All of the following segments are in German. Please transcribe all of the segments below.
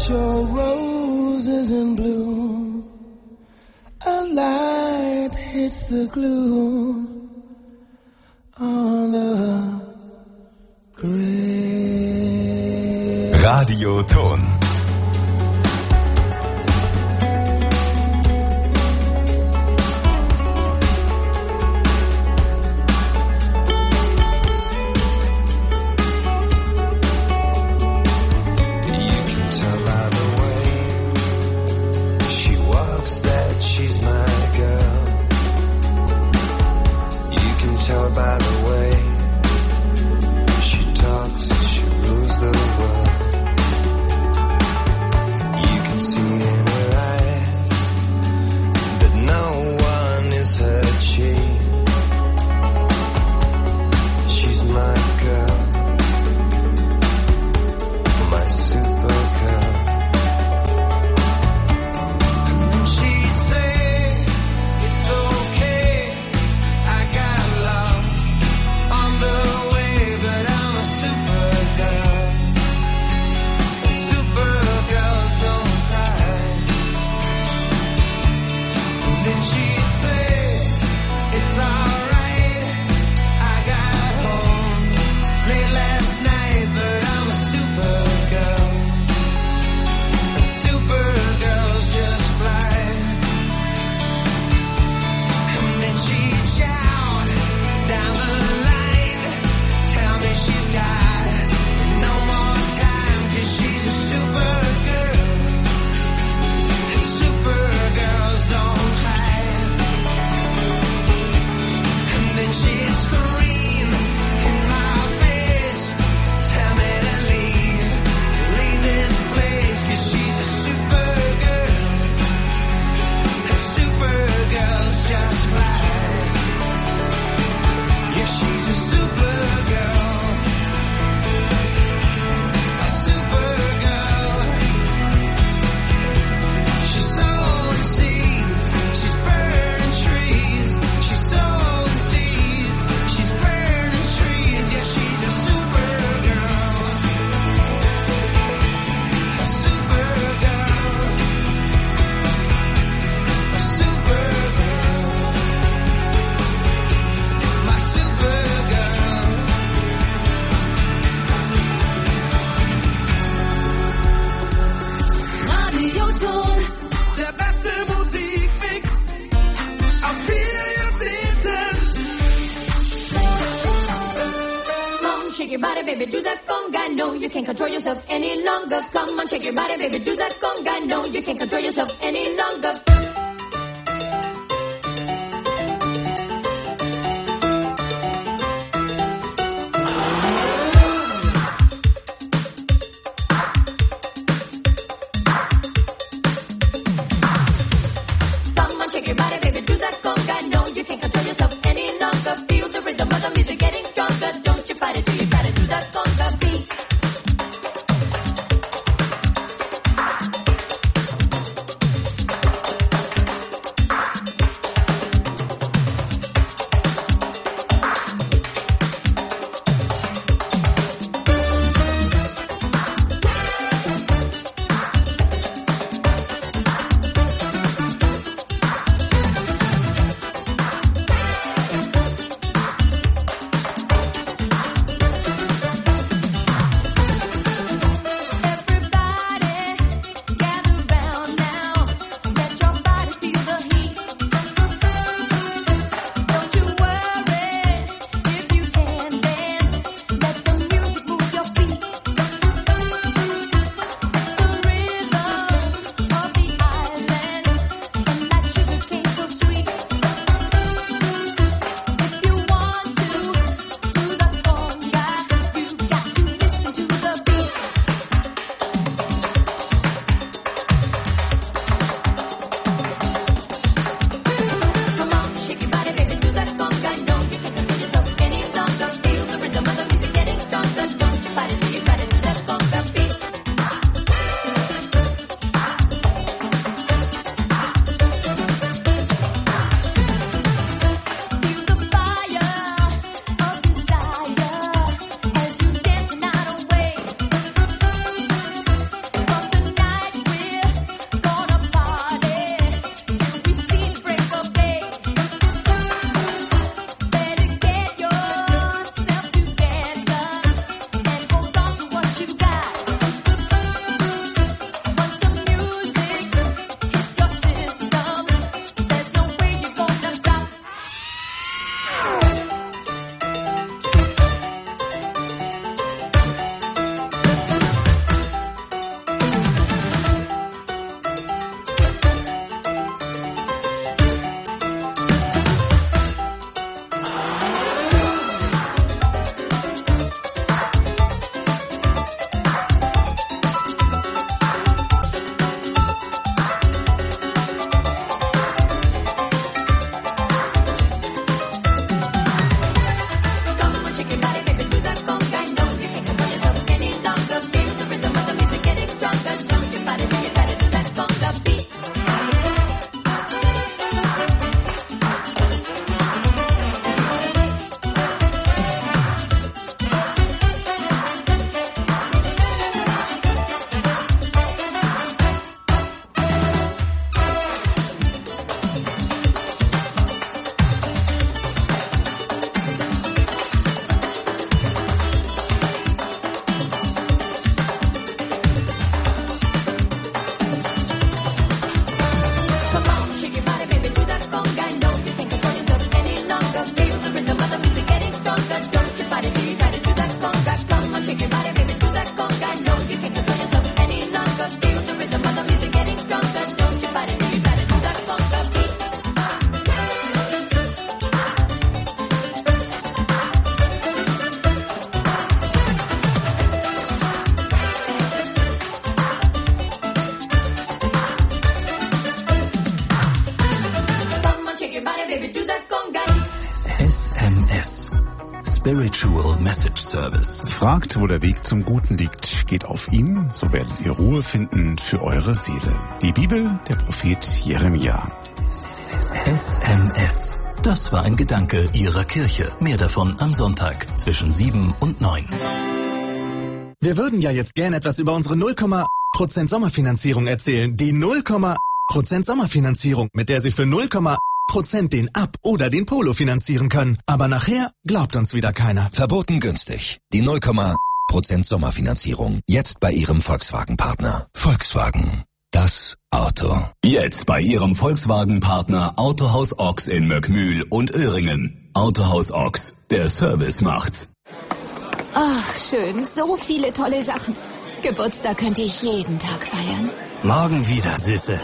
your roses in bloom. A light hits the glue on the grave. Radioton. By the way she talks, she rules the world. You can see in her eyes that no one is her chief. She's my girl, my super girl. And then she'd say, it's okay, I got love on the way, but I'm a supergirl. And supergirls don't cry. And then she'd say, it's alright, I got home late last night, but I'm a supergirl. And supergirls just fly. And then she'd shout down the line, tell me she's got no more time, 'cause she's a supergirl. And supergirls don't hide. And then she'd scream in my face, tell me to leave this place, 'cause she's a supergirl. And supergirls just fly. Yeah, she's a supergirl. A supergirl. She's sowing seeds, she's burning trees. She's sowing seeds, she's burning trees. Yeah, she's a supergirl. A supergirl. A supergirl. My supergirl. Radioton. Der beste Musikmix aus 4 Jahrzehnten. Come on, shake your body, baby, do that conga. No, you can't control yourself any longer. Come on, shake your body, baby, do that conga. No, you can't control yourself any longer. Come on, shake your body, baby, do that conga. No, you can't control yourself any longer. Feel the rhythm of the music getting stronger. Don't you fight it till you try to do that conga beat. Spiritual Message Service. Fragt, wo der Weg zum Guten liegt, geht auf ihn, so werdet ihr Ruhe finden für eure Seele. Die Bibel, der Prophet Jeremia. SMS. Das war ein Gedanke Ihrer Kirche. Mehr davon am Sonntag zwischen 7 und 9. Wir würden ja jetzt gerne etwas über unsere 0,% Sommerfinanzierung erzählen. Die 0,% Sommerfinanzierung, mit der Sie für 0,% den Up- oder den Polo finanzieren können. Aber nachher glaubt uns wieder keiner. Verboten günstig. Die 0,% Sommerfinanzierung. Jetzt bei Ihrem Volkswagen-Partner. Volkswagen. Das Auto. Jetzt bei Ihrem Volkswagen-Partner Autohaus Ochs in Möckmühl und Öhringen. Autohaus Ochs. Der Service macht's. Ach, schön. So viele tolle Sachen. Geburtstag könnte ich jeden Tag feiern. Morgen wieder, Süße.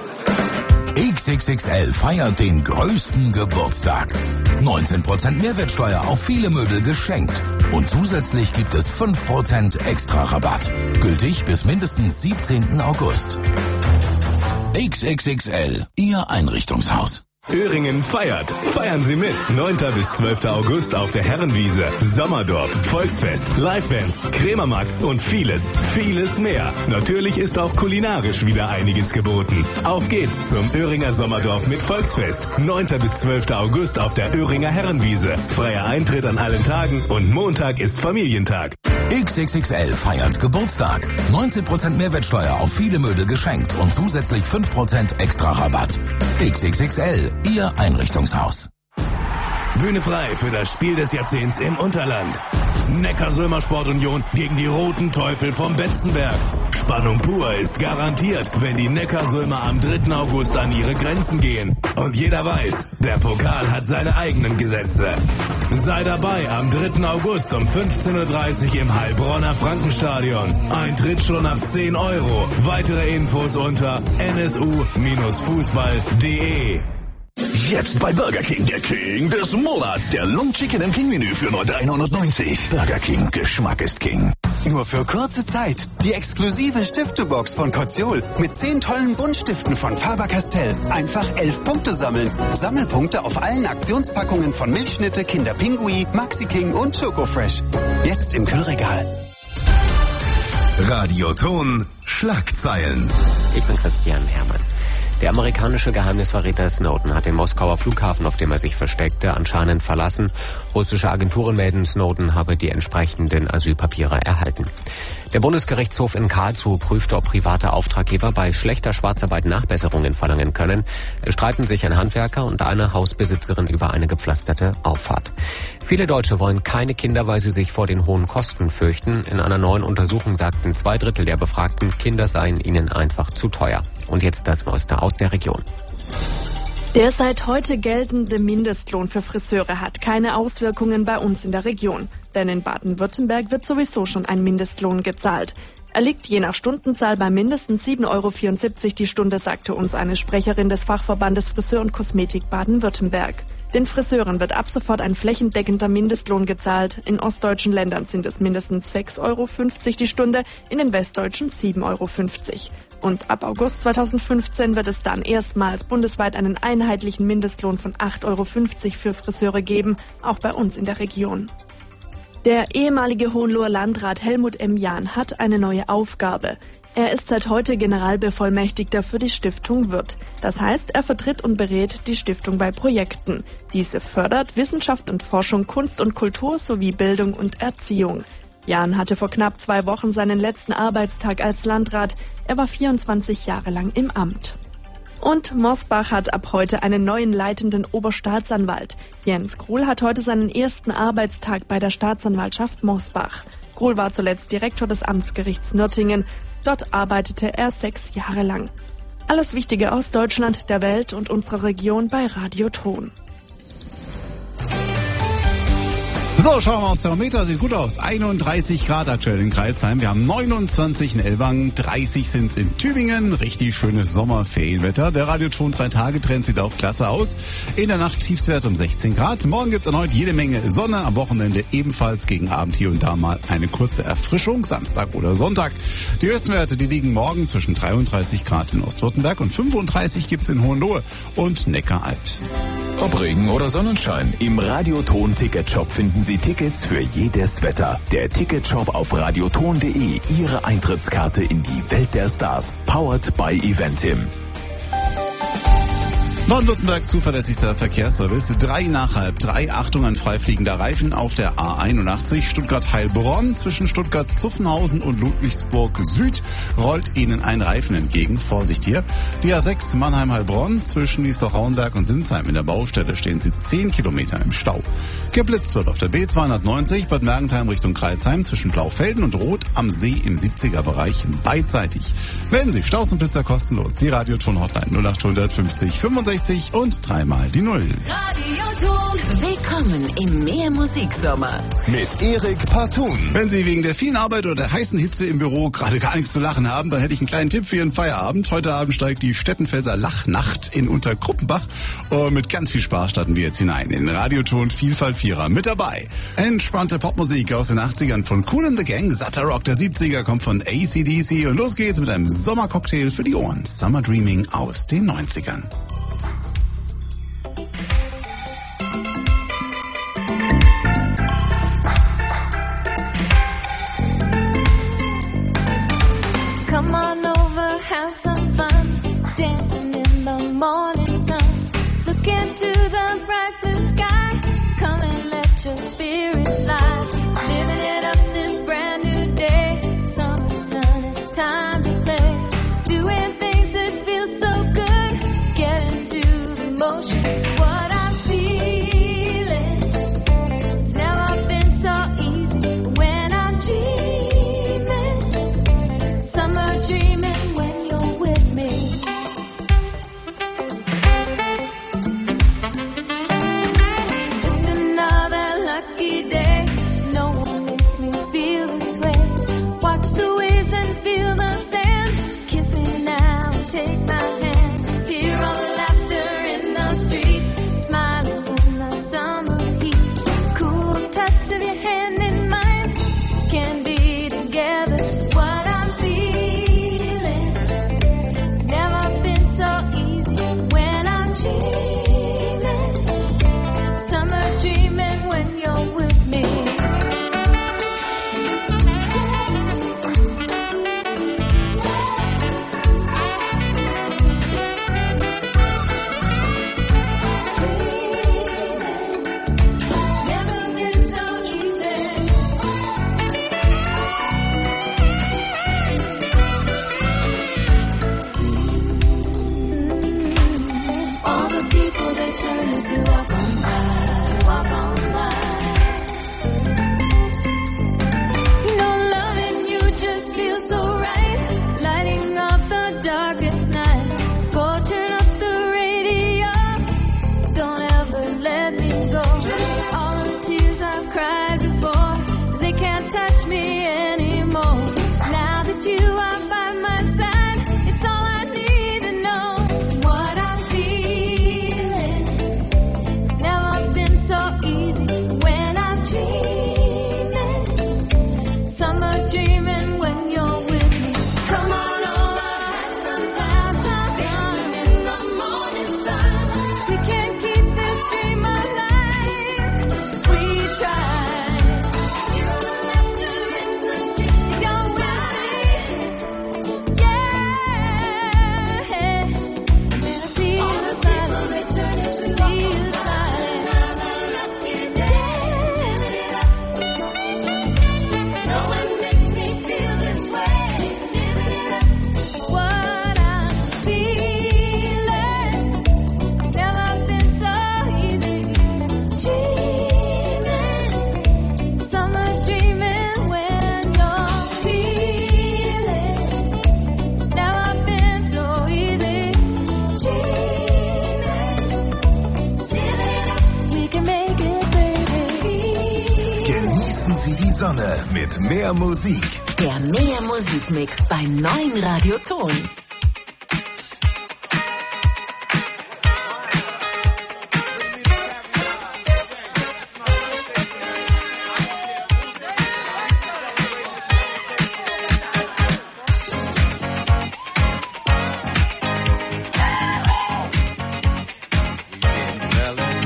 XXXL feiert den größten Geburtstag. 19% Mehrwertsteuer auf viele Möbel geschenkt. Und zusätzlich gibt es 5% extra Rabatt. Gültig bis mindestens 17. August. XXXL, Ihr Einrichtungshaus. Öhringen feiert. Feiern Sie mit. 9. bis 12. August auf der Herrenwiese. Sommerdorf, Volksfest, Livebands, Krämermarkt und vieles, vieles mehr. Natürlich ist auch kulinarisch wieder einiges geboten. Auf geht's zum Öhringer Sommerdorf mit Volksfest. 9. bis 12. August auf der Öhringer Herrenwiese. Freier Eintritt an allen Tagen und Montag ist Familientag. XXXL feiert Geburtstag. 19% Mehrwertsteuer auf viele Möbel geschenkt und zusätzlich 5% extra Rabatt. XXXL, Ihr Einrichtungshaus. Bühne frei für das Spiel des Jahrzehnts im Unterland. Neckarsulmer Sportunion gegen die Roten Teufel vom Betzenberg. Spannung pur ist garantiert, wenn die Neckarsulmer am 3. August an ihre Grenzen gehen. Und jeder weiß, der Pokal hat seine eigenen Gesetze. Sei dabei am 3. August um 15:30 Uhr im Heilbronner Frankenstadion. Eintritt schon ab 10 €. Weitere Infos unter nsu-fußball.de. Jetzt bei Burger King, der King des Monats. Der Long Chicken im King-Menü für nur 3,99 €. Burger King, Geschmack ist King. Nur für kurze Zeit die exklusive Stifte-Box von Koziol mit 10 tollen Buntstiften von Faber-Castell. Einfach 11 Punkte sammeln. Sammelpunkte auf allen Aktionspackungen von Milchschnitte, Kinder Pinguin, Maxi King und Schokofresh. Jetzt im Kühlregal. Radioton Schlagzeilen. Ich bin Christian Herrmann. Der amerikanische Geheimnisverräter Snowden hat den Moskauer Flughafen, auf dem er sich versteckte, anscheinend verlassen. Russische Agenturen melden, Snowden habe die entsprechenden Asylpapiere erhalten. Der Bundesgerichtshof in Karlsruhe prüfte, ob private Auftraggeber bei schlechter Schwarzarbeit Nachbesserungen verlangen können. Es streiten sich ein Handwerker und eine Hausbesitzerin über eine gepflasterte Auffahrt. Viele Deutsche wollen keine Kinder, weil sie sich vor den hohen Kosten fürchten. In einer neuen Untersuchung sagten 2/3 der Befragten, Kinder seien ihnen einfach zu teuer. Und jetzt das Neueste aus der Region. Der seit heute geltende Mindestlohn für Friseure hat keine Auswirkungen bei uns in der Region. Denn in Baden-Württemberg wird sowieso schon ein Mindestlohn gezahlt. Er liegt je nach Stundenzahl bei mindestens 7,74 € die Stunde, sagte uns eine Sprecherin des Fachverbandes Friseur und Kosmetik Baden-Württemberg. Den Friseuren wird ab sofort ein flächendeckender Mindestlohn gezahlt. In ostdeutschen Ländern sind es mindestens 6,50 € die Stunde, in den westdeutschen 7,50 €. Und ab August 2015 wird es dann erstmals bundesweit einen einheitlichen Mindestlohn von 8,50 € für Friseure geben, auch bei uns in der Region. Der ehemalige Hohenloher Landrat Helmut M. Jahn hat eine neue Aufgabe. Er ist seit heute Generalbevollmächtigter für die Stiftung Würth. Das heißt, er vertritt und berät die Stiftung bei Projekten. Diese fördert Wissenschaft und Forschung, Kunst und Kultur sowie Bildung und Erziehung. Jahn hatte vor knapp 2 Wochen seinen letzten Arbeitstag als Landrat. Er war 24 Jahre lang im Amt. Und Mosbach hat ab heute einen neuen leitenden Oberstaatsanwalt. Jens Gruhl hat heute seinen ersten Arbeitstag bei der Staatsanwaltschaft Mosbach. Gruhl war zuletzt Direktor des Amtsgerichts Nürtingen. Dort arbeitete er 6 Jahre lang. Alles Wichtige aus Deutschland, der Welt und unserer Region bei Radioton. So, schauen wir mal aufs Thermometer. Sieht gut aus. 31 Grad aktuell in Crailsheim. Wir haben 29 in Ellwangen, 30 sind's in Tübingen. Richtig schönes Sommerferienwetter. Der Radioton 3-Tage-Trend sieht auch klasse aus. In der Nacht Tiefstwert um 16 Grad. Morgen gibt's erneut jede Menge Sonne. Am Wochenende ebenfalls gegen Abend hier und da mal eine kurze Erfrischung. Samstag oder Sonntag. Die höchsten Werte, die liegen morgen zwischen 33 Grad in Ostwürttemberg und 35 gibt's in Hohenlohe und Neckaralb. Ob Regen oder Sonnenschein. Im Radioton-Ticketshop finden Sie Tickets für jedes Wetter. Der Ticketshop auf radioton.de. Ihre Eintrittskarte in die Welt der Stars. Powered by Eventim. Baden-Württembergs zuverlässigster Verkehrsservice. 3 nach halb 3. Achtung an freifliegender Reifen auf der A81 Stuttgart-Heilbronn. Zwischen Stuttgart-Zuffenhausen und Ludwigsburg Süd rollt Ihnen ein Reifen entgegen. Vorsicht hier. Die A6 Mannheim-Heilbronn. Zwischen Niesdorf-Rauenberg und Sinsheim in der Baustelle stehen Sie 10 Kilometer im Stau. Geblitzt wird auf der B290 Bad Mergentheim Richtung Kreilsheim zwischen Blaufelden und Rot am See im 70er-Bereich beidseitig. Melden Sie Staus und Blitzer kostenlos. Die Radioton-Hotline 0800 50 65 und 3-mal die 0. Radioton. Willkommen im Mehrmusiksommer. Mit Erik Partun. Wenn Sie wegen der vielen Arbeit oder der heißen Hitze im Büro gerade gar nichts zu lachen haben, dann hätte ich einen kleinen Tipp für Ihren Feierabend. Heute Abend steigt die Stettenfelser Lachnacht in Untergruppenbach. Und mit ganz viel Spaß starten wir jetzt hinein in Radioton Vielfalt Vierer. Mit dabei entspannte Popmusik aus den 80ern von Kool and the Gang. Satter Rock der 70er kommt von AC/DC. Und los geht's mit einem Sommercocktail für die Ohren. Summer Dreaming aus den 90ern. Come on over, have some fun, dancing in the morning sun. Look into the bright blue sky, come and let your spirit fly. Living it up this brand new day, summer sun, it's time to play. Doing things that feel so good, get into the motion. What I'm feeling, it's never been so easy when I'm dreaming. Summer dreaming when you're with me. Just another lucky day. No one makes me feel this way. Watch the waves and feel the sand. Kiss me now and take my hand. Hear all the laughter in the street. Smiling in the summer heat. Cool touch of your hand in mine. Can be together. What I'm feeling, it's never been so easy when I'm dreaming. Summer dreaming when you're with me. Never been so easy. All the people they turn as you walk on by, walk on by. You know, loving you just feels so right, lighting up the darkest night. Go turn up the radio, don't ever let me go. All the tears I've cried before, they can't touch me anymore. Now that you are by my side, it's all I need to know. What I'm feeling, it's never been so easy when I'm dreaming. Summer dreaming when you're with me. Come on over, have some fun, dancing in the morning sun. We can keep this dream alive if we try. Hear all the laughter in the street. You're with me, yeah. And I see you smiling, they turn as we see you smiling. No one makes me feel this way. What I'm feeling, it's never been so easy. Dreaming, summer dreaming when you're feeling. It's never been so easy. Dreaming, we can make it, baby. Genießen Sie die Sonne mit mehr Musik. Der Mehrmusikmix beim neuen Radioton. Selling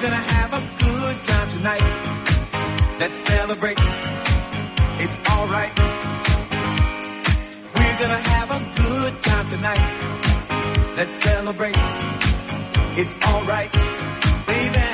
gonna have a good time tonight. Let's celebrate. It's alright. We're gonna have a good time tonight. Let's celebrate. It's alright. Baby.